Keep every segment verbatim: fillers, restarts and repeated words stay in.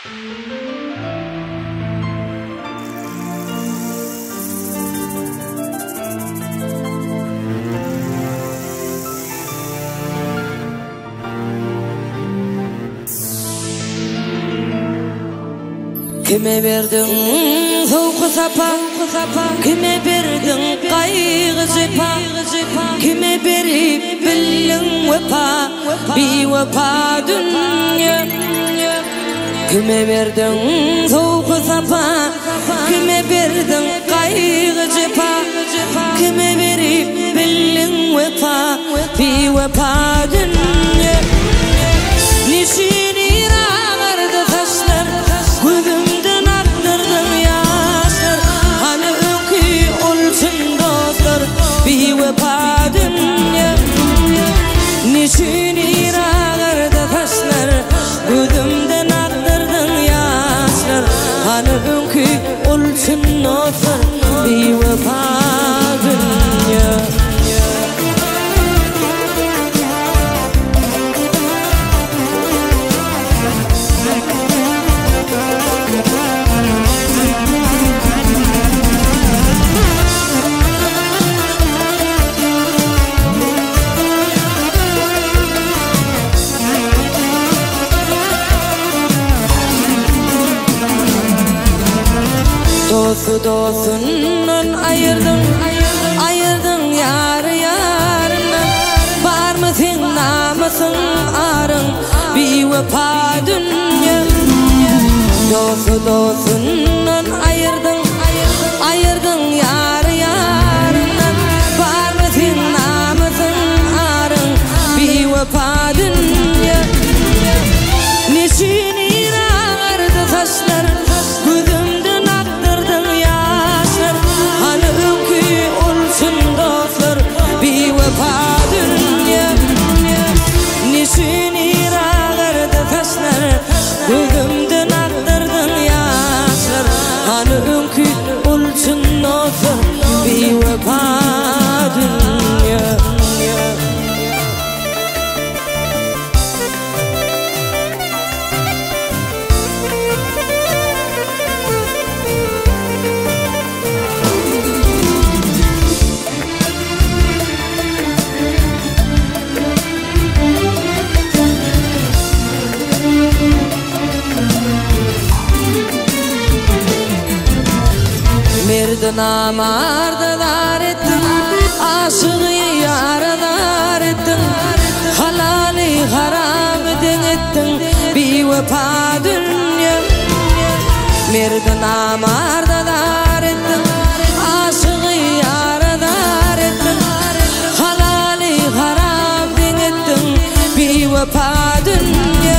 Kime verdin soğuk sapa, kime verdin kaygı zipa, kime verip bildin vefa, bir vefa dünya. Kime verdin soğuk sapa, kime verdin kaygı zipa, kime verip bildin vefa, bir vefa dünya. Nişini ağardı taşlar, gözümden aktırdın yaşlar. Hani öykü olsun dostlar, bir vefa dünya. Nişini ağardı taşlar, gözümden aktırdın yaşlar. Hani öykü olsun dostlar, bir vefa dünya. Dostu dostundan ayırdın, ayırdın yar yarından. Var mı sen namusun arın, bir vefa dünya. Dostu dostundan ayırdın, ayırdın yar yarından. Var mı sen namusun arın, bir vefa dünya. Nişini ağardı taşlar, gözümden aktırdın yaşlar. Hani öykü olsun dostlar, bir vefa dünya. Nişini ağardı taşlar, gözümden aktırdın yaşlar. Hani öykü olsun dostlar, bir vefa dünya. Merdi namardalar ettin, aşığı yaralar ettin. Halali haram edin ettin, bir vefa dünya. Merdi namardalar ettin, aşığı yaralar ettin. Halali haram edin ettin, bir vefa dünya.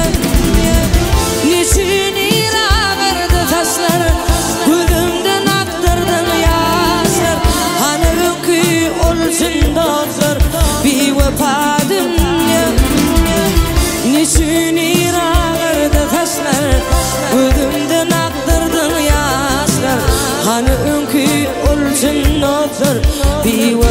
Nişini ağardı taşlar, gözümden aktırdın yaşlar. Hani öykü olsun dostlar, bir vefa dünya. Nişini ağardı taşlar, gözümden aktırdın yaşlar. Hani öykü olsun dostlar, bir